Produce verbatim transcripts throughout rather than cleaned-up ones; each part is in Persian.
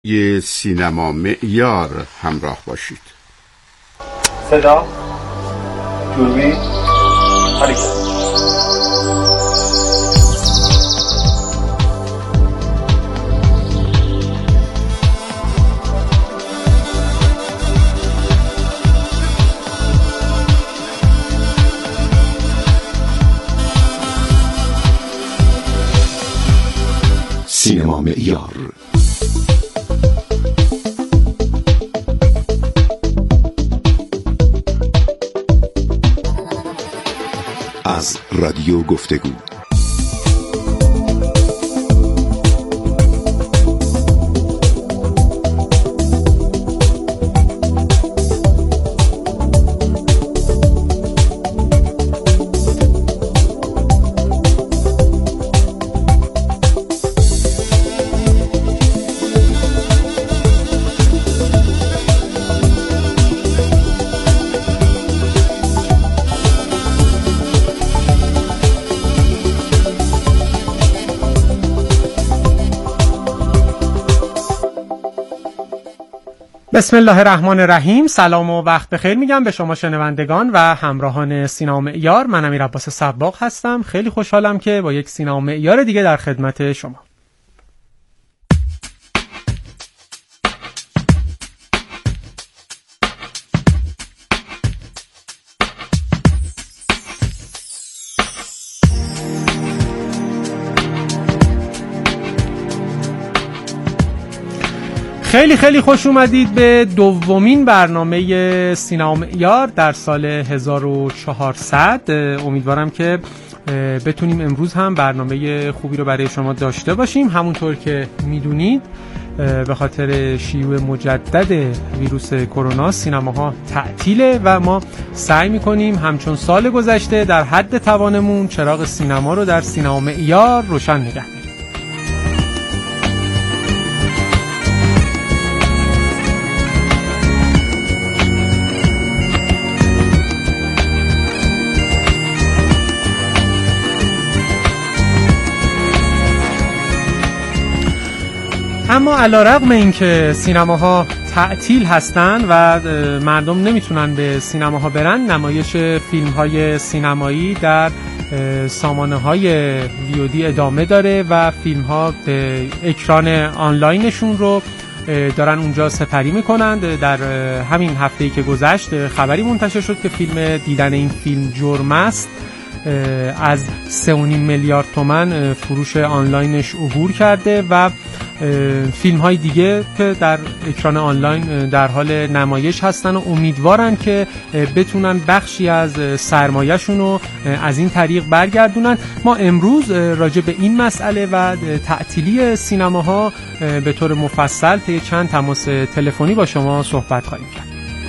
یه سینما معیار همراه باشید. صدا، دوربین، حرکت. سینما معیار. از رادیو گفتگو. بسم الله الرحمن الرحیم. سلام و وقت بخیر میگم به شما شنوندگان و همراهان سینما معیار. من امیر عباس صباغ هستم. خیلی خوشحالم که با یک سینما معیار دیگه در خدمت شما. خیلی خیلی خوش اومدید به دومین برنامه سینما معیار در سال هزار و چهارصد. امیدوارم که بتونیم امروز هم برنامه خوبی رو برای شما داشته باشیم. همونطور که میدونید به خاطر شیوع مجدد ویروس کرونا سینماها تعطیله و ما سعی میکنیم همچون سال گذشته در حد توانمون چراغ سینما رو در سینما معیار روشن نگه داریم. اما علیرغم اینکه سینماها تعطیل هستن و مردم نمیتونن به سینماها برن، نمایش فیلم‌های سینمایی در سامانه‌های وی او دی ادامه داره و فیلم‌ها اکران آنلاینشون رو دارن اونجا سپری میکنند. در همین هفته‌ای که گذشت خبری منتشر شد که فیلم دیدن این فیلم جرم است از سه و نیم میلیارد تومان فروش آنلاینش عبور کرده و فیلم های دیگه که در اکران آنلاین در حال نمایش هستن و امیدوارن که بتونن بخشی از سرمایه‌شون رو از این طریق برگردونن. ما امروز راجع به این مسئله و تعطیلی سینماها به طور مفصل طی چند تماس تلفنی با شما صحبت خواهیم کرد.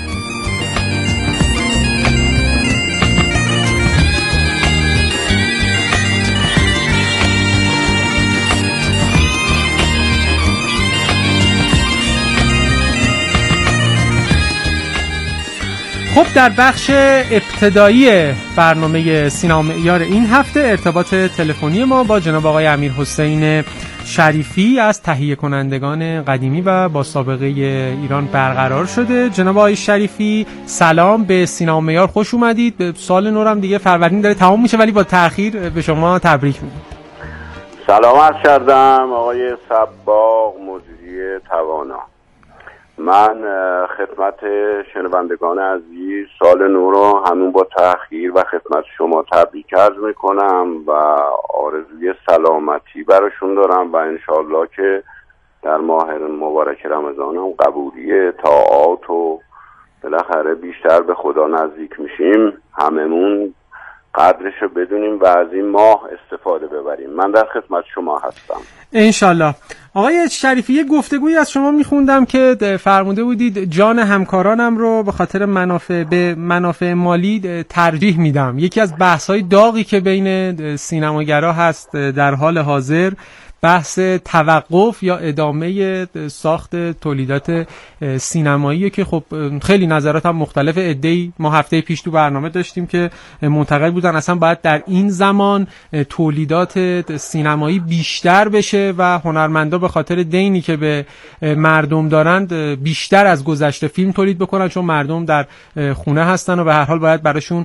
خب در بخش ابتدایی برنامه سینما معیار این هفته ارتباط تلفنی ما با جناب آقای امیرحسین شریفی از تهیه کنندگان قدیمی و با سابقه ایران برقرار شده. جناب آقای شریفی سلام، به سینما معیار خوش اومدید. به سال نورم دیگه فروردین داره تمام میشه ولی با تأخیر به شما تبریک میگم. سلام عرض کردم آقای صباغ مجری توانا. من خدمت شنوندگان عزیز سال نو رو همون با تأخیر و خدمت شما تبریک عرض میکنم و آرزوی سلامتی براشون دارم و انشالله که در ماه مبارک رمضان هم قبولی طاعات و بالاخره بیشتر به خدا نزدیک میشیم، هممون قدرشو بدونیم و از این ماه استفاده ببریم. من در خدمت شما هستم انشالله. آقای شریفی یه گفتگویی از شما میخوندم که فرموده بودید جان همکارانم رو به خاطر منافع به منافع مالی ترجیح میدم. یکی از بحث‌های داغی که بین سینماگرا هست در حال حاضر بحث توقف یا ادامه ساخت تولیدات سینماییه که خب خیلی نظرات هم مختلف. عده‌ای ما هفته پیش تو برنامه داشتیم که معتقد بودن اصلا باید در این زمان تولیدات سینمایی بیشتر بشه و هنرمندا به خاطر دینی که به مردم دارند بیشتر از گذشته فیلم تولید بکنن، چون مردم در خونه هستن و به هر حال باید براشون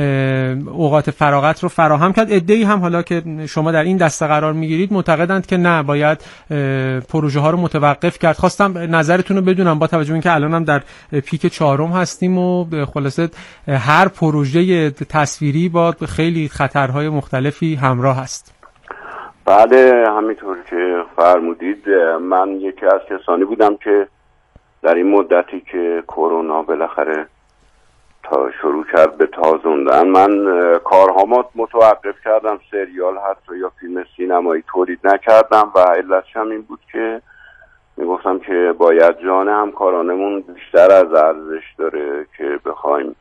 اوقات فراغت رو فراهم کرد. عده‌ای هم حالا که شما در این دسته قرار میگیرید معتقدند که نه، باید پروژه ها رو متوقف کرد. خواستم نظرتون رو بدونم با توجه به اینکه الان هم در پیک چهارم هستیم و خلاصه هر پروژه تصویری با خیلی خطرهای مختلفی همراه هست. بله همینطور که فرمودید، من یکی از کسانی بودم که در این مدتی که کرونا بالاخره تا شروع کرد به تازوندن، من کارهامو متوقف کردم، سریال حتی یا فیلم سینمایی تولید نکردم و علتش هم این بود که میگفتم که باید جان همکارانمون بیشتر از ارزش داره که بخوایم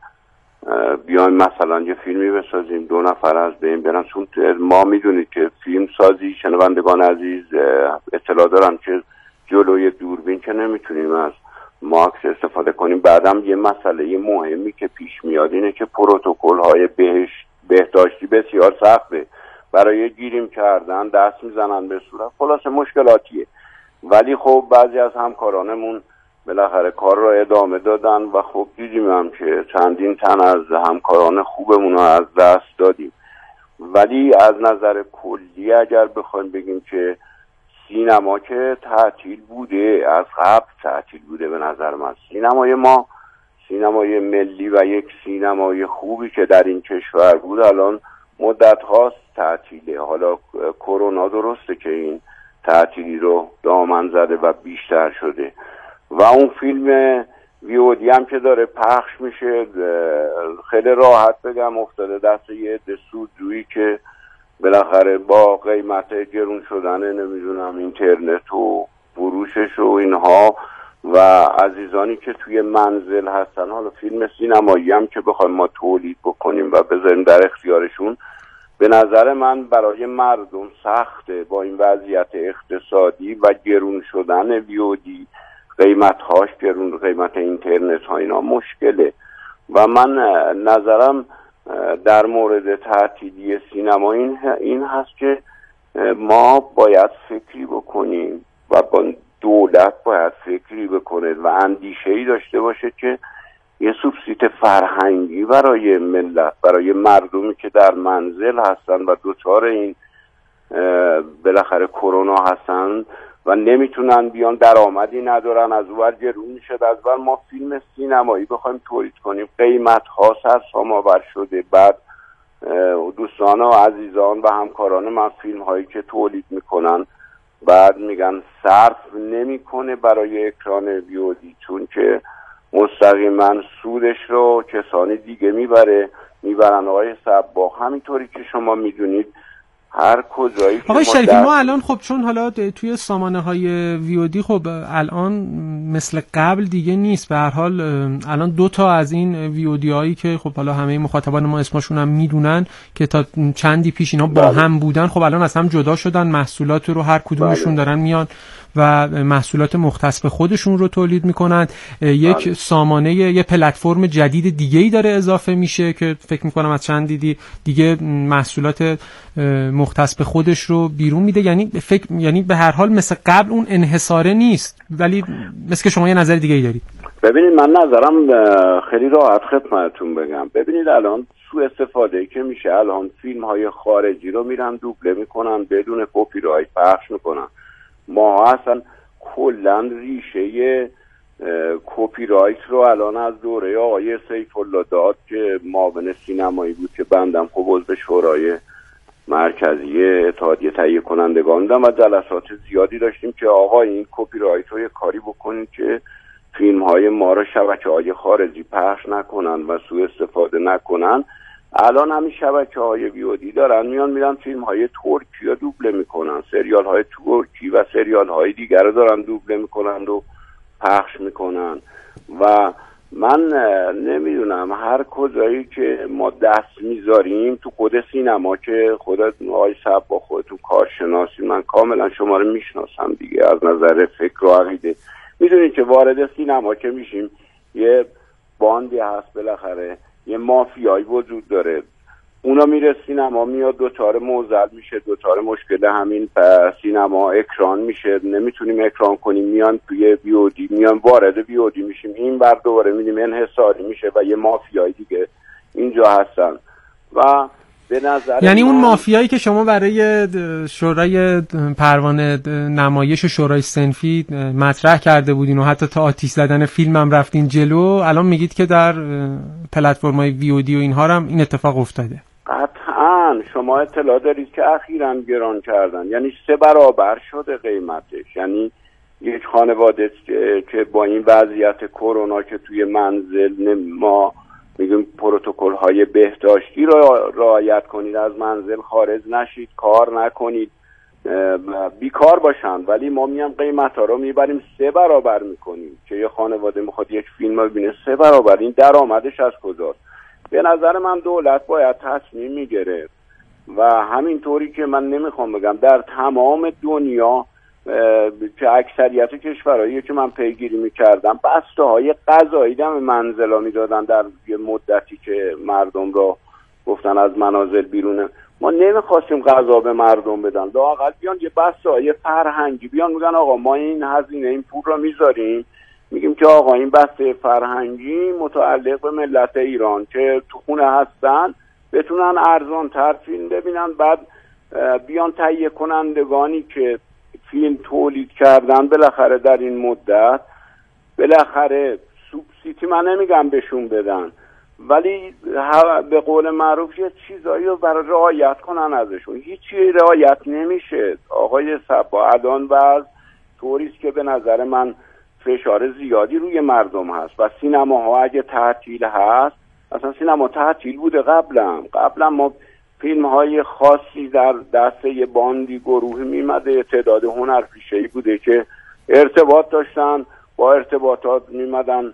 بیایم مثلا یه فیلمی بسازیم دو نفر از بین برن، چون ما میدونید که فیلم سازی، شنوندگان عزیز اطلاع دارن که جلوی دوربین که نمیتونیم از ماکس استفاده کنیم. بعدم یه مسئله مهمی که پیش میاد اینه که پروتکل های بهش بهداشتی بسیار سخته، برای گیریم کردن دست میزنن به صورت، خلاصه مشکلاتیه. ولی خب بعضی از همکارانمون بالاخره کار رو ادامه دادن و خب دیدیم هم که چندین تن از همکاران خوبمون رو از دست دادیم. ولی از نظر کلی اگر بخوایم بگیم که سینما که تعطیل بوده، از قبل تعطیل بوده، به نظر من سینمای ما سینمای ملی و یک سینمای خوبی که در این کشور بود الان مدت هاست تعطیله. حالا کرونا درسته که این تعطیلی رو دامن زده و بیشتر شده و اون فیلم ویودی هم که داره پخش میشه خیلی راحت بگم افتاده دست یه عده سودجویی که بالاخره با قیمت گرون شدن نمیدونم اینترنت و فروشش و اینها و عزیزانی که توی منزل هستن، حالا فیلم سینمایی هم که بخوایم ما تولید بکنیم و بذاریم در اختیارشون، به نظر من برای مردم سخته با این وضعیت اقتصادی و گرون شدن ویودی، قیمت هاش گرون، قیمت اینترنت ها اینا مشکله. و من نظرم در مورد تعطیلی سینما این, این هست که ما باید فکری بکنیم و با دولت باید فکری بکنه و اندیشه‌ای داشته باشه که یه سوبسید فرهنگی برای ملت، برای مردمی که در منزل هستن و دوچار این بالاخره کرونا هستن و نمیتونن بیان، درآمدی ندارن، از اون ور گرون میشه، از اون ما فیلم سینمایی بخوایم تولید کنیم قیمت ها سرسام‌آور شده. بعد دوستان و عزیزان و همکاران من فیلم هایی که تولید میکنن بعد میگن صرف نمیکنه برای اکران ویودی، چون که مستقیما سودش رو کسانی دیگه میبره میبرن. آقای صباغ همینطوری که شما میدونید هر کجایی آقای شریفی ما الان خب چون حالا توی سامانه های ویودی خب الان مثل قبل دیگه نیست، به هر حال الان دو تا از این ویودی هایی که خب حالا همه مخاطبان ما اسمشون هم میدونن که تا چندی پیش اینا با بله. هم بودن، خب الان از هم جدا شدن، محصولات رو هر کدومشون بله. دارن میان و محصولات مختص به خودشون رو تولید میکنن. یک بله. سامانه یه پلتفرم جدید دیگه‌ای داره اضافه میشه که فکر میکنم از چند دیدی دیگه محصولات مختص به خودش رو بیرون میده. یعنی فکر یعنی به هر حال مثل قبل اون انحصاره نیست، ولی مثل که شما یه نظر دیگه‌ای دارید. ببینید من نظرم خیلی راحت خدمتتون بگم. ببینید الان سوء استفاده که میشه، الان فیلم های خارجی رو میرن دوبله میکنن، بدون کپی رایت پخش میکنن. ما اصلا کلا ریشه کپی رایت رو الان از دوره آقای سیف الله داد که معاون سینمایی بود که بندم خب عضو شورای مرکزی اتحادیه تهیه کنندگان بودم و جلسات زیادی داشتیم که آقا این کپی رایت رو یه کاری بکنید که فیلم های ما رو شبکه های خارجی پخش نکنن و سوء استفاده نکنن. الان همین شبکه های ویودی دارن میان میرن فیلم های ترکی رو دوبله میکنن، سریال های ترکی و سریال های دیگر رو دارن دوبله میکنن و پخش میکنن و من نمیدونم هر کجایی که ما دست میذاریم تو خود سینما که خودت آقای صاحب با خودتون کارشناسی، من کاملا شما رو میشناسم دیگه از نظر فکر و عقیده، میدونید که وارد سینما که میشیم یه باندی هست، بالاخره یه مافیایی وجود داره، اونا میره سینما، میاد دوچار موزل میشه، دوچار مشکل همین سینما اکران میشه، نمیتونیم اکران کنیم، میان توی بیودی، میان وارد بیودی میشیم، این بر دوباره میدیم انحصاری میشه و یه مافیای دیگه اینجا هستن و به نظر یعنی اون مافیایی که شما برای شورای پروانه نمایش شورای صنفی مطرح کرده بودین و حتی تا آتیش زدن فیلم هم رفتین جلو، الان میگید که در پلتفرم‌های وی او دی و اینها هم این اتفاق افتاده؟ قطعاً شما اطلاع دارید که اخیراً گران کردن، یعنی سه برابر شده قیمتش. یعنی یک خانواده که با این وضعیت کرونا که توی منزل ما میگیم پروتکل های بهداشتی را رعایت کنید، از منزل خارج نشید، کار نکنید، بیکار باشن، ولی ما میام قیمت ها رو میبریم سه برابر میکنیم که یه خانواده میخواد یک فیلم رو ببینه سه برابر، این درآمدش از کجاست؟ به نظر من دولت باید تصمیم میگیره و همینطوری که من نمیخوام بگم در تمام دنیا که اکثریت کشورهایی که من پیگیری میکردم بسته های غذایی دم منزلا میدادن در یه مدتی که مردم را گفتن از منازل بیرونه، ما نمیخواستیم غذا به مردم بدن، لااقل بیان یه بسته های فرهنگی بیان میگن آقا ما این هزینه این پول را میذاریم، میگیم که آقا این بسته فرهنگی متعلق به ملت ایران که تو خونه هستن بتونن ارزان تر فیلم ببینن، بعد بیان تهیه کنندگانی که فیلم تولید کردن بالاخره در این مدت بالاخره سوبسیدی من نمیگم بهشون بدن، ولی به قول معروف یه چیزایی رو برای رعایت کنن ازشون. هیچی رعایت نمیشه آقای صبا. الان وضع طوریست که به نظر من فشار زیادی روی مردم هست و سینماها اگه تعطیل هست، اصلا سینما تعطیل بوده قبلا قبلا ما فیلم های خاصی در دسته یه باندی گروهی میمده، تعداد هنرپیشه‌ای بوده که ارتباط داشتن، با ارتباطات میمدن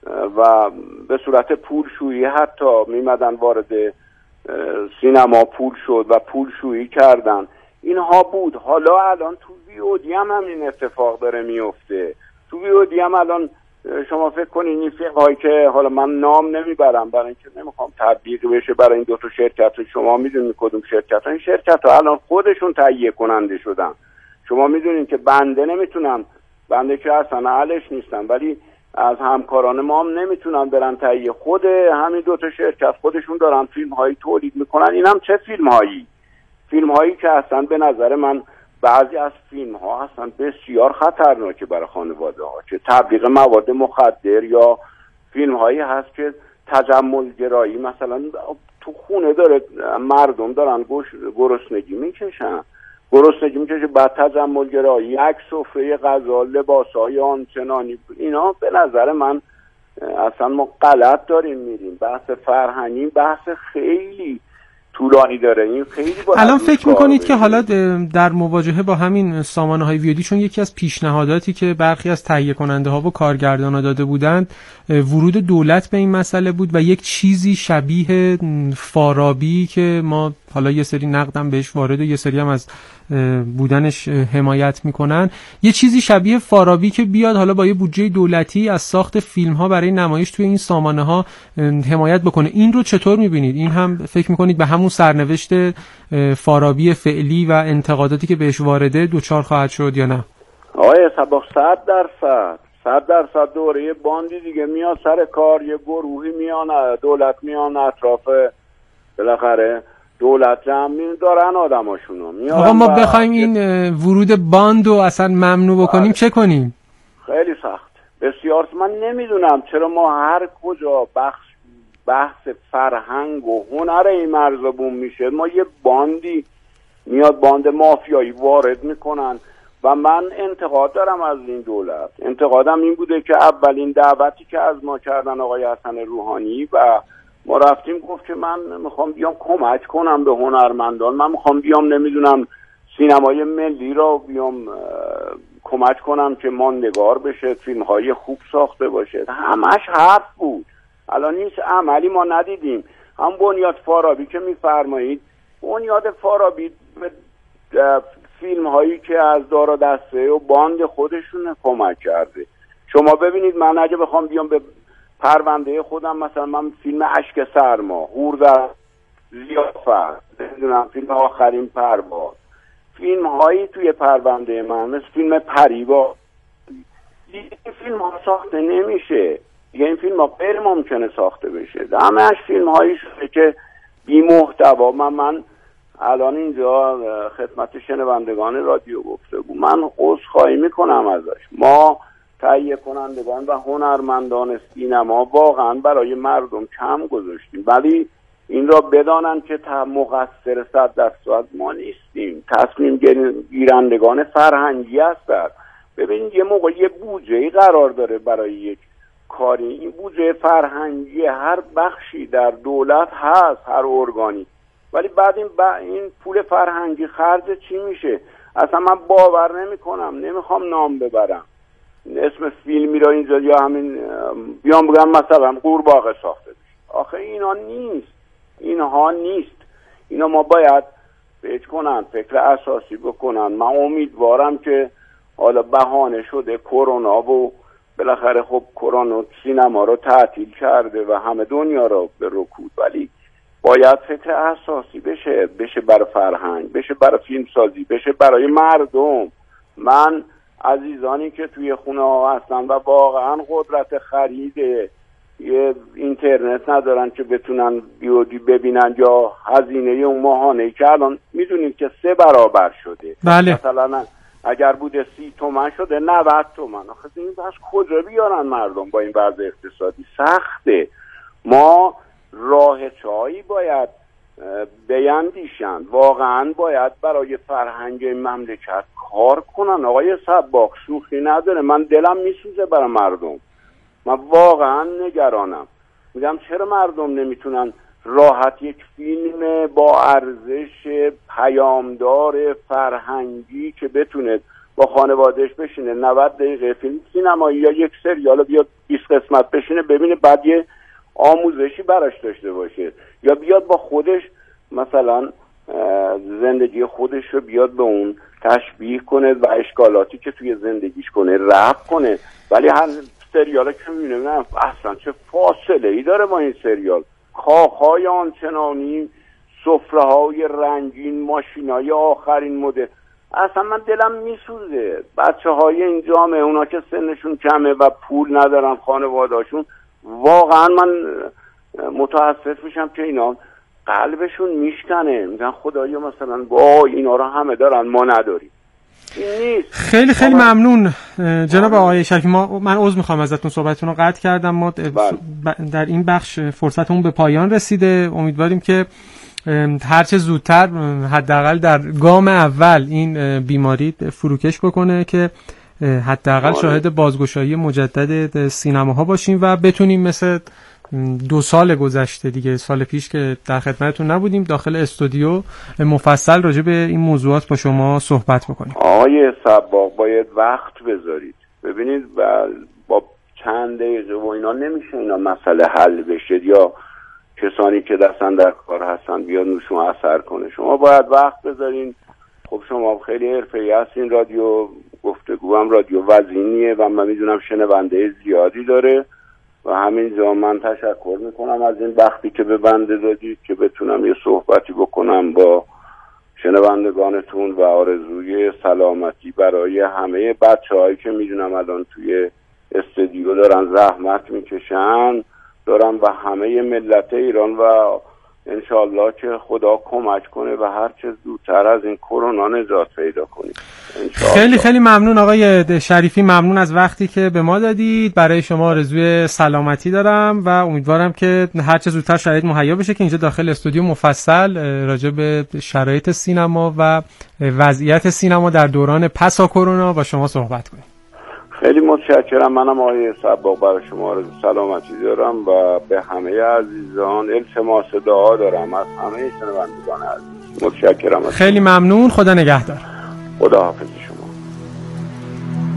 و به صورت پولشویی حتی میمدن وارد سینما، پول شد و پولشویی کردن، اینها بود. حالا الان تو وی او دی هم همین اتفاق داره میفته. تو وی او دی هم الان شما فکر کنین این فیلم هایی که حالا من نام نمیبرم برای اینکه نمیخوام تبلیغ بشه برای این دو تا شرکت، شما میدونید کدوم شرکت ها، این شرکت ها الان خودشون تهیه کننده شدن. شما میدونید که بنده نمیتونم، بنده که اصلا اهلش نیستم، ولی از همکاران ما هم نمیتونن برن تهیه، خود همین دو تا شرکت خودشون دارن فیلم هایی تولید میکنن. این هم چه فیلم هایی؟ فیلم هایی که اصلا به نظر من بعضی از فیلم ها هستن بسیار خطرناکه برای خانواده ها، که تبلیغ مواد مخدر، یا فیلم هایی هست که تجمل گرایی، مثلا تو خونه داره مردم دارن گرسنگی میکشن گرسنگی میکشه بعد تجمل گرایی، یک سفره غذا، لباس های آنچنانی، اینا به نظر من اصلا ما غلط داریم میریم. بحث فرهنگی بحث خیلی طولانی داره، این خیلی الان فکر میکنید که حالا در مواجهه با همین سامانه های ویودی، چون یکی از پیشنهاداتی که برخی از تهیه کننده ها و کارگردان ها داده بودند ورود دولت به این مسئله بود و یک چیزی شبیه فارابی که ما حالا یه سری نقدم بهش وارد و یه سری هم از بودنش حمایت میکنن، یه چیزی شبیه فارابی که بیاد حالا با یه بودجه دولتی از ساخت فیلم ها برای نمایش توی این سامانه ها حمایت بکنه. این رو چطور میبینید؟ این هم فکر میکنید به همون سرنوشت فارابی فعلی و انتقاداتی که بهش وارده دوچار خواهد شد یا نه؟ آقای صباح صد درصد صد درصد دوره باندی دیگه میاد سر کار، یه گروهی میان، دولت میان اطراف، بالاخره دولت جمع دارن آدماشونو. آقا ما بخوایم این ورود باند رو اصلا ممنوع بکنیم چه کنیم؟ خیلی سخت، بسیار. من نمیدونم چرا ما هر کجا بخش بحث فرهنگ و هنر این مرزبون میشه ما یه باندی میاد، باند مافیایی وارد میکنن و من انتقاد دارم از این دولت. انتقادم این بوده که اولین دعوتی که از ما کردن آقای حسن روحانی و ما رفتیم گفت که من میخوام بیام کمک کنم به هنرمندان، من میخوام بیام نمیدونم سینمای ملی را بیام کمک کنم که ماندگار بشه، فیلم های خوب ساخته باشه. همش حرف بود، الان هیچ عملی ما ندیدیم. هم بنیاد فارابی که میفرمایید، بنیاد فارابی فیلم هایی که از دار و دسته و باند خودشون کمک کرده. شما ببینید من اگه بخوام بیام به پرونده خودم، مثلا من فیلم اشک سرما، هور در ضیافت، نمیدونم فیلم آخرین پرواز، فیلم هایی توی پرونده من مثل فیلم پریبا، این فیلم ها ساخته نمیشه دیگه. این فیلم ها غیر ممکنه ساخته بشه. همه‌اش فیلم هایی شده که بی محتوا. من من الان اینجا خدمت شنوندگان رادیو گفتگو من عذرخواهی میکنم ازش. ما تهیه کنندگان و هنرمندان سینما واقعا برای مردم کم گذاشتیم، ولی این را بدانن که مقصر صد درصد ما نیستیم. تصمیم گیرندگان فرهنگی هستند. ببینید یه موقع یه بودجه‌ای قرار داره برای یک کاری، این بودجه فرهنگی هر بخشی در دولت هست، هر ارگانی، ولی بعد این, با این پول فرهنگی خرج چی میشه؟ اصلا من باور نمی کنم. نمیخوام نام ببرم، اسم فیلمی را اینجا یا همین بیام بگم مثلا قورباغه ساخته بشه. آخه اینا نیست، اینها نیست. اینا ما باید فکر کنن، فکر اساسی بکنن. من امیدوارم که حالا بهانه شده کرونا و بالاخره خب کرونا سینما رو تعطیل کرده و همه دنیا رو به رکود، ولی باید فکر اساسی بشه، بشه برای فرهنگ، بشه برای فیلم سازی، بشه برای مردم. من عزیزانی که توی خونه ها هستن و واقعا قدرت خرید یه اینترنت ندارن که بتونن بیودی ببینن یا هزینه اون ماهانه که الان میدونید که سه برابر شده. بله. مثلا اگر بوده سی تومن شده نود تومن. آخه این بس کجا بیارن مردم با این وضع اقتصادی؟ سخته. ما راه چایی باید بیندیشن، واقعا باید برای فرهنگ مملکت کار کنن. آقای صباغ شوخی نداره، من دلم میسوزه برای مردم. من واقعا نگرانم. میگم چرا مردم نمیتونن راحت یک فیلم با ارزش پیامدار فرهنگی که بتونه با خانوادهش بشینه نود دقیقه فیلم سینمایی یا یک سریال بیاد بیست قسمت بشینه ببینه، بعد یه آموزشی براش داشته باشه، یا بیاد با خودش مثلا زندگی خودش رو بیاد به اون تشبیه کنه و اشکالاتی که توی زندگیش کنه رفع کنه. ولی هر سریال که میبینه اصلا چه فاصله ای داره با این سریال، کاخهای آنچنانی، سفره های رنگین، ماشین های آخرین مدل. اصلا من دلم میسوزه. بچه های این جامعه، اونا که سنشون کمه و پول ندارن خانوادهاشون، واقعا من متاسف میشم که اینا قلبشون میشکنه. میگن خدایا مثلا با اینا رو همه دارن ما نداریم. این نیست. خیلی خیلی ممنون جناب آقای شریفی. ما من عذر میخوام ازتون، صحبتتون رو قطع کردم. ما در این بخش فرصتمون به پایان رسیده. امیدواریم که هرچه زودتر حداقل در گام اول این بیماری فروکش بکنه که حداقل شاهد بازگشایی مجدد سینماها باشیم و بتونیم مثل دو سال گذشته دیگه، سال پیش که در خدمتتون نبودیم، داخل استودیو مفصل راجع به این موضوعات با شما صحبت بکنیم. آقای صباغ باید وقت بذارید. ببینید با چند دقیقه و اینا نمیشه اینا مسئله حل بشه، یا کسانی که دستن در کار هستن بیاد نوشون اثر کنه. شما باید وقت بذارین. خب شما خیلی حرفه‌ای هستین، رادیو گفتگو هم رادیو وزینیه و من میدونم شنونده زیادی داره و همینجا من تشکر میکنم از این وقتی که به بنده دادید که بتونم یه صحبتی بکنم با شنوندگانتون و آرزوی سلامتی برای همه بچه‌هایی که میدونم الان توی استودیو دارن زحمت میکشن دارن و همه ملت ایران، و انشالله که خدا کمک کنه و هر چه زودتر از این کرونا نجات پیدا کنیم. خیلی خیلی ممنون آقای شریفی، ممنون از وقتی که به ما دادید. برای شما آرزوی سلامتی دارم و امیدوارم که هر چه زودتر شرایط مهیا بشه که اینجا داخل استودیو مفصل راجع به شرایط سینما و وضعیت سینما در دوران پسا کرونا با شما صحبت کنیم. خیلی متشکرم. منم آقای صباغ برای شما آرزوی سلامتی دارم و به همه عزیزان التماس دعا دارم از همه شنوندگان عزیز. متشکرم. خیلی ممنون. خدا نگهدار. خدا حافظ شما.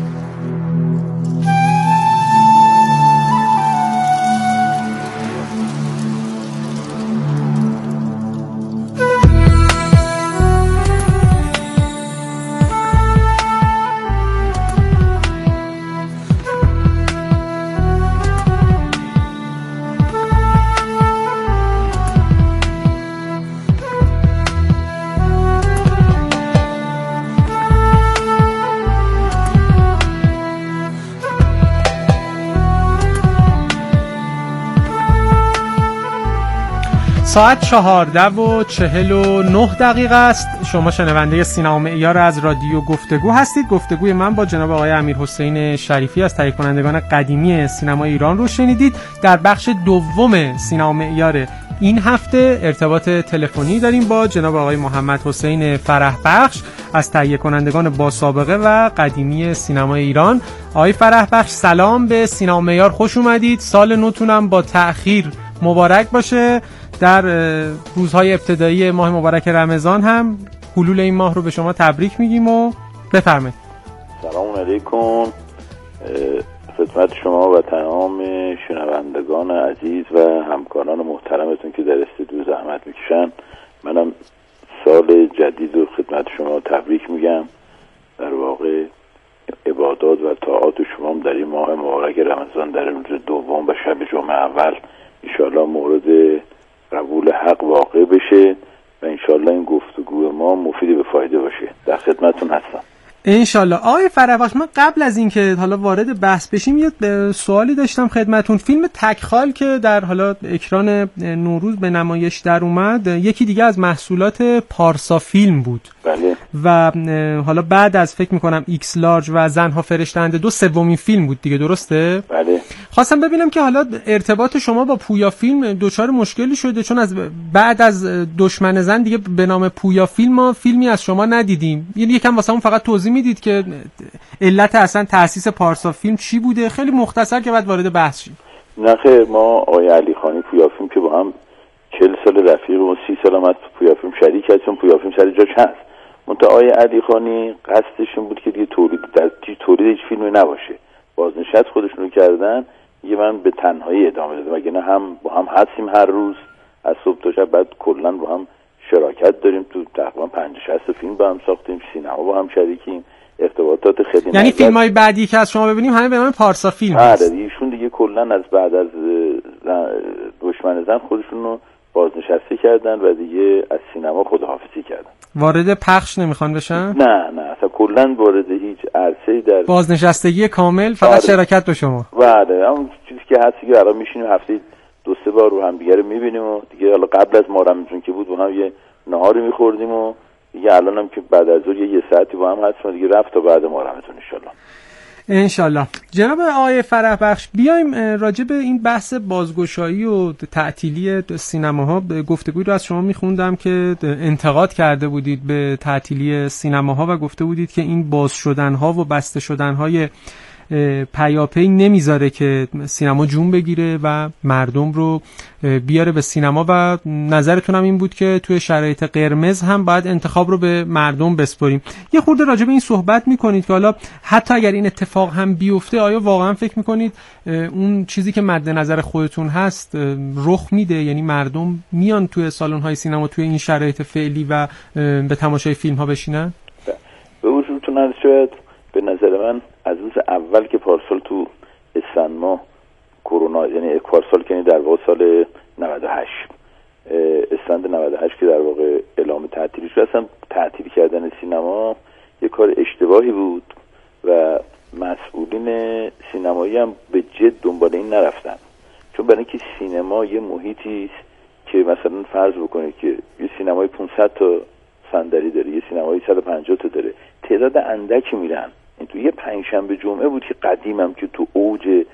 ساعت چهارده و چهل و نه دقیقه است. شما شنونده سینما معیار از رادیو گفتگو هستید. گفتگوی من با جناب آقای امیرحسین شریفی از تهیه کنندگان قدیمی سینما ایران رو شنیدید. در بخش دوم سینما معیار این هفته ارتباط تلفنی داریم با جناب آقای محمد حسین فرح بخش از تهیه کنندگان با سابقه و قدیمی سینما ایران. آقای فرح بخش سلام، به سینما معیار خوش اومدید. سال نوتونم با تأخیر مبارک باشه. در روزهای ابتدایی ماه مبارک رمضان هم حلول این ماه رو به شما تبریک میگیم و بفرمایید. سلام علیکم خدمت شما و تمام شنوندگان عزیز و همکاران محترمتون که در استودیو زحمت میکشن. منم سال جدید رو خدمت شما تبریک میگم. در واقع عبادات و طاعات شما هم در این ماه مبارک رمضان در روز دوم و شب جمعه اول انشاءالله مورد قبول حق واقع بشه و انشاءالله این گفتگو ما مفید به فایده باشه. در خدمتون هستم انشالله. آقای فرح بخش، من قبل از این که حالا وارد بحث بشیم یه سوالی داشتم خدمتون. فیلم تکخال که در حالا اکران نوروز به نمایش در اومد یکی دیگه از محصولات پارسا فیلم بود. بله. و حالا بعد از فکر میکنم ایکس لارج و زنها فرشته‌اند دو سومین فیلم بود دیگه، درسته؟ بله. خواستم ببینم که حالا ارتباط شما با پویا فیلم دچار مشکلی شده، چون از بعد از دشمن زن دیگه به نام پویا فیلم ما فیلمی از شما ندیدیم. یعنی یکم واسمون فقط توضیح میدید که علت اصلا تأسیس پارسا فیلم چی بوده؟ خیلی مختصر که بعد وارد بحث شیم. نه خیر، ما آقای علی خانی پویا فیلم که با هم چهل سال رفیق و سی سال هم از پویا فیلم شریک هستیم. پویا فیلم سر جاش هست. منتها آقای علی خانی قصدش این بود که دیگه تولید در تولید هیچ فیلمی نباشه. بازنشست خودشون رو کردن. یه من به تنهایی ادامه دادم. اگه نه هم با هم هستیم هر روز از صبح تا شب، بعد کلا با هم شراکت داریم تو تقریبا پنجاه شصت فیلم با هم ساختیم، سینما با هم شریکیم، ارتباطات خیلی. یعنی فیلم‌های بعدی که از شما ببینیم همه به نام پارسا فیلم هست. آره، ایشون دیگه کلا از بعد از دشمن زن خودشون رو بازنشسته کردن و دیگه از سینما خداحافظی کردن. وارد پخش نمیخوان بشن؟ نه نه، اصلا کلا وارد هیچ عرصه‌ای در بازنشستگی کامل، فقط آره. شرکت با شما. بله، اون چیزی که هست که الان میشینیم هفته دو سه بار رو هم دیگه رو میبینیم و دیگه حالا قبل از محرم که بود با هم یه نهاری میخوردیم و دیگه الان هم که بعد از ظهر یه ساعتی با هم هستیم دیگه، رفت تا بعد محرمتون انشالله. انشالله. جناب آقای فرح بخش، بیایم راجع به این بحث بازگشایی و تعطیلی سینماها گفتگوی رو از شما میخوندم که انتقاد کرده بودید به تعطیلی سینماها و گفته بودید که این باز شدنها و بسته شدنهای پیاپی نمیذاره که سینما جون بگیره و مردم رو بیاره به سینما و نظرتون هم این بود که توی شرایط قرمز هم باید انتخاب رو به مردم بسپاریم. یه خورده راجع به این صحبت میکنید که حالا حتی اگر این اتفاق هم بیفته آیا واقعا فکر میکنید اون چیزی که مد نظر خودتون هست رخ میده؟ یعنی مردم میان توی سالن‌های سینما توی این شرایط فعلی و به تماشای فیلم ها بشینن؟ به وجودتون هست. شاید به نظر من از روز اول که پارسال تو اسفند ماه کرونا، یعنی پارسال که در واقع سال نود و هشت اسفند نود و هشت که در واقع اعلام تعطیلی شد، اصلا تعطیل کردن سینما یک کار اشتباهی بود و مسئولین سینمایی هم به جد دنبال این نرفتن. چون برای اینکه سینما یه محیطی است که مثلا فرض بکنید که یه سینمای پانصد تا صندلی داره، یه سینمای صد و پنجاه تا داره، تعداد اندکی میرن. این تو یه پنجشنبه جمعه بود که قدیمم که تو اوج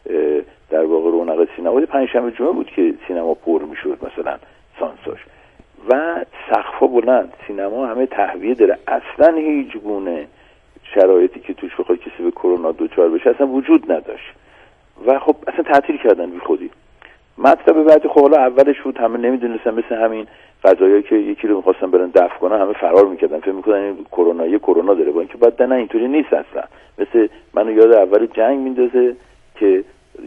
در واقع رونق سینما پنجشنبه جمعه بود که سینما پر میشد، مثلا سانساش و سقفا بلند. سینما همه تهویه داره، اصلا هیچ گونه شرایطی که توش بخواد کسی به کرونا دوچار بشه اصلا وجود نداشت و خب اصلا تعطیل کردن بی خودی. مطلب بعد خب حالا اولش بود همه نمیدونستن، مثل همین قضایی که یکی رو می‌خواستن برن دفع کنن همه فرار می‌کردن، فکر می‌کردن این کرونا یه کرونا داره، با اینکه بعد نه اینطوری نیست اصلا. مثل منو یاد اول جنگ میندازه که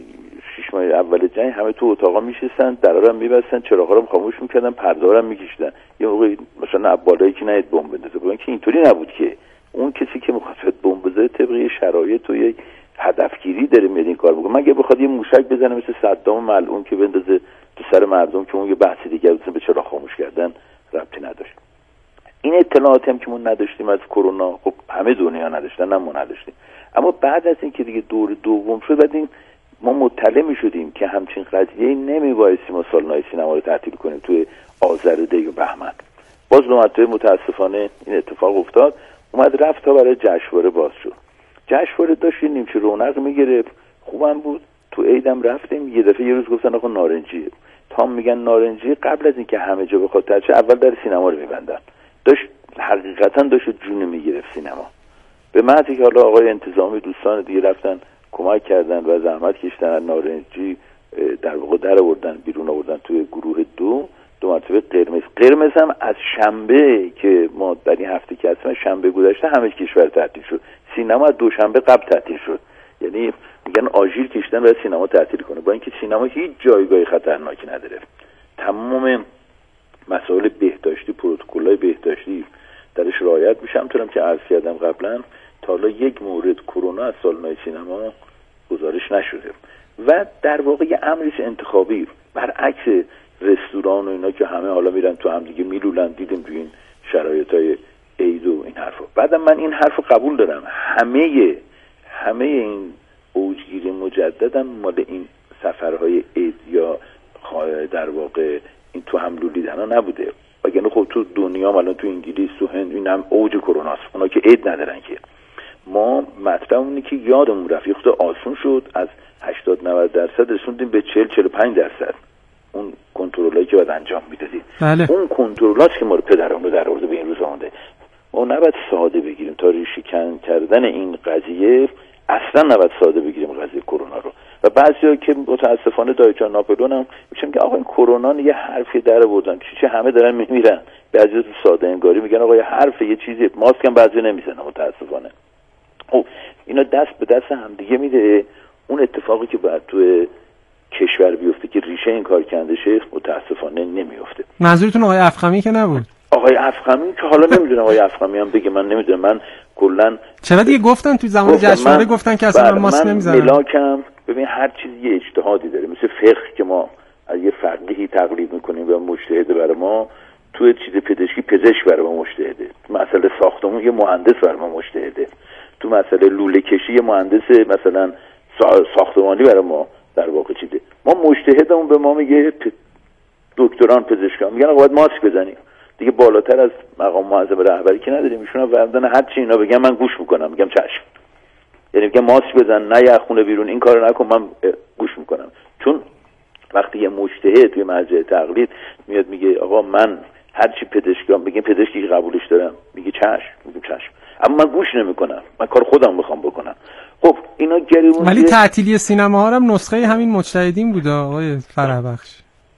شش ماه اول جنگ همه تو اتاقا میشستن، درا رو میبستن، چراغا رو خاموش می‌کردن، پرده‌ها رو می‌کشیدن. یه موقع مثلا بالایی که نید بمب بندازه، با اینکه اینطوری نبود که اون کسی که می‌خواد بمب بزنه طبق شرایط و یک هدفگیری داره میاد این کار میکنه. مگه بخواد یه موشک بزنه مثل صدام ملعون که بندازه تو سر مردم که اون یه بحث دیگه بود، به چرا خاموش کردن ربطی نداشت. این اطلاعاتی هم که ما نداشتیم از کرونا، خب همه دنیا نداشتن، نه ما نداشتیم. اما بعد از این که دیگه دور دوم شد، بعد این ما مطلع می شدیم که همچین قضیه نمیبایستی ما سالن‌های سینما رو تعطیل کنیم توی آذر و دی و بهمن. باز دو مرتبه متاسفانه این اتفاق افتاد، اومد رفت تا برای جشنواره باز شد. جشنواره داشت یه نیمچه رونق میگرفت، خوبم بود. تو عیدم رفتیم، یه دفعه یه روز گفتن آقا نارنجیه. تا میگن نارنجی، قبل از اینکه همه جا بخواد ترچه اول در سینما رو میبندن. داشت حقیقتا داشت جون میگرفت سینما. به معنی که حالا آقای انتظامی دوستان دیگه رفتن کمک کردن و زحمت کشیدن، نارنجی در واقع در آوردن بیرون، آوردن توی گروه دو دو مرتبه قرمز. قرمز هم از شنبه که ما در این هفته که هستیم، شنبه گذشته همه کشور تعطیل شد. سینما از دوشنبه قبل تعطیل شد. یعنی میگن آژیر کشیدن برای سینما تعطیل کنه، با اینکه سینما هیچ جایگاه خطرناکی نداره. تمام مسائل بهداشتی، پروتکل‌های بهداشتی درش رعایت میشه. همونطورم که عرض کردم قبلا، تا حالا یک مورد کرونا از سالن‌های سینما گزارش نشده و در واقع یه امریش انتخابی، برعکس رستوران و اینا که همه حالا میرن تو هم دیگه میلولن. دیدیم تو این شرایطای عید و این حرفا. بعدم من این حرفو قبول دارم، همه همه این اوجگیری مجددم مال این سفرهای عید یا در واقع این تو هم لولیدن ها نبوده. وگرنه خب تو دنیا الان تو انگلیس تو هند این هم اوج کروناست، اونا که عید ندارن که. ما مطلب اونه که یادمون رفت، یه آسون شد، از هشتاد نود درصد رسوندیم به چهل چهل و پنج درصد. اون کنترلایی که باید انجام میدادیم، بله. اون کنترلاست که ما رو پدرم رو در آورده به این روز آمده. ما نباید ساده بگیریم تا ریشه کن کردن این قضیه، اصلا نباید ساده بگیریم قضیه کرونا رو. و بعضیا که متاسفانه دایچان ناپلون هم میگن که آقا این کرونا یه حرفی در آوردن، چی چه همه دارن میمیرن. بعضیا تو ساده انگاری میگن آقا یه حرف، یه چیزی، ماسک هم بعضی نمیزنن متاسفانه. خب اینا دست به دست هم دیگه میده. اون اتفاقی که بعد تو کشور بیفته که ریشه این کار کنده شه، متاسفانه نمیفته. منظورتون آقای افخمی که نبود؟ آقای افخمی که حالا نمیدونم آقای افخمی هم بگه، من نمیدونم. من کلا چرا دیگه گفتن تو زمان جشنواره گفتن که اصلا من ماسک نمیزنم. من ملاکم ببین هر چیز یه اجتهادی داره، مثل فقه که ما از یه فقیهی تقلید میکنیم و مجتهد برای ما، تو چیز پزشکی پزشک برای ما مجتهده، تو مسئله ساختمون یه مهندس برای ما مجتهده، تو مسئله لوله کشی یه مهندس مثلا ساختمانی برای ما در واقع چیده. ما مجتهدمون به ما میگه، دکتران پزشکان میگن آقا باید ماسک بزنیم. دیگه بالاتر از مقام معظم رهبری که نداریم. ایشون وردن هر چی اینا بگن من گوش میکنم، میگم چشم. یعنی میگم ماسک بزن، نه یه خونه بیرون، این کارو نکن، من گوش میکنم. چون وقتی یه مجتهد یه مرجع تقلید میاد میگه آقا من هر چی پزشکان بگن، پزشکی که قبولش دارم، میگه چشم، میگم چشم، اما من گوش نمیکنم، من کار خودم میخوام بکنم. خب اینا گریمون. ولی تعطیلی سینما ها هم نسخه همین مجتهدین بود آقای فرهبخش.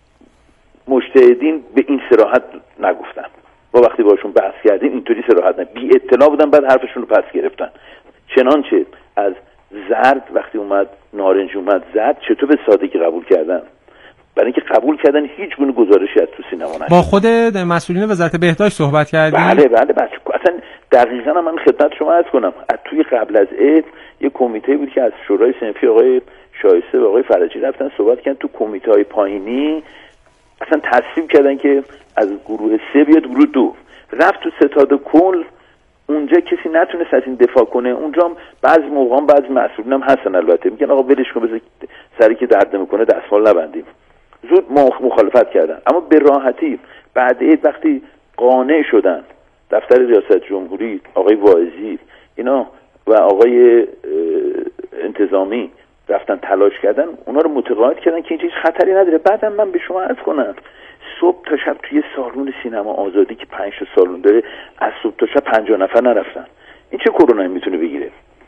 مجتهدین به این صراحت نگفتن. ما وقتی باشون بحث کردیم اینطوری صراحت نه، بی اطلاع بودن، بعد حرفشون رو پس گرفتن. چنانچه از زرد وقتی اومد نارنج اومد زرد، چطور به سادگی قبول کردن؟ برای اینکه قبول کردن هیچ گونه گزارشی از تو سینما نشد. با خود مسئولین وزارت بهداشت صحبت کردیم. بله بله بچه اصلا دقیقاً من خدمت شما عرض کنم، از توی قبل از عید یه کمیته بود که از شورای صنفی آقای شایسته و آقای فرجی رفتن صحبت کردن. تو کمیته‌های پایینی اصلا تصمیم کردن که از گروه سه بیاد گروه دو. رفت تو ستاد کل، اونجا کسی نتونست از این دفاع کنه. اونجا هم بعضی موقعا بعضی مسئولین هم هستن البته میگن آقا ولش کن، بذار سری که درد نمیکنه دستمال نبندیم. زود مخالفت کردن، اما به راحتی بعد عید وقتی قانع شدن، دفتر ریاست جمهوری، آقای واعظی اینا و آقای انتظامی رفتن تلاش کردن، اونا رو متقاعد کردن که این چیز خطری نداره. بعدم من به شما عرض کنم، صبح تا شب توی سالن سینما آزادی که پنج تا سالن داره، از صبح تا شب پنجاه نفر نرفتن. این چه کرونایی میتونه بگیره؟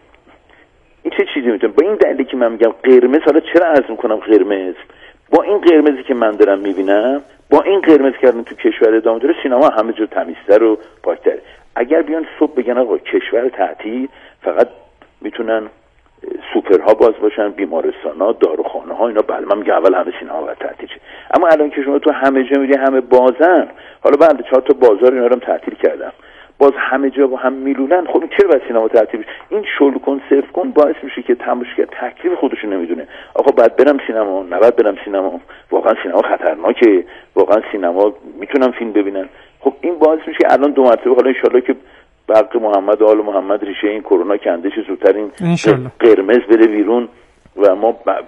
این چه چیزی میتونه؟ با این دلیلی که من میگم قرمز، حالا چرا عرض میکنم قرمز؟ با این قرمزی که من دارم میبینم، با این قرمز کردن تو کشور ادامه داره، سینما همه جا تمیزتر و پاکتر. اگر بیان صبح بگن آقا کشور تعطیل، فقط میتونن سوپرها باز باشن، بیمارستان‌ها، داروخانه ها، اینا بله من میگم اول همه سینما باید تعطیل شه. اما الان که شما تو همه جا میری همه بازن، حالا بعد چهار تا بازار اینا رو تعطیل کردن، باز همه جا با هم میلولن، خب چرا باید سینما تعطیل بشه؟ این شل کن صفر کن باعث میشه که تماشاگر تکلیف خودشو نمیدونه. آقا بعد برم سینما، نباید برم سینما، واقعا سینما خطرناکه، واقعا سینما میتونم فیلم ببینن. خب این باعث میشه الان دو مرتبه، حالا ان شاءالله که بقیه محمد و آل محمد ریشه این کرونا کنده شه، زودتر این قرمز بره بیرون و ما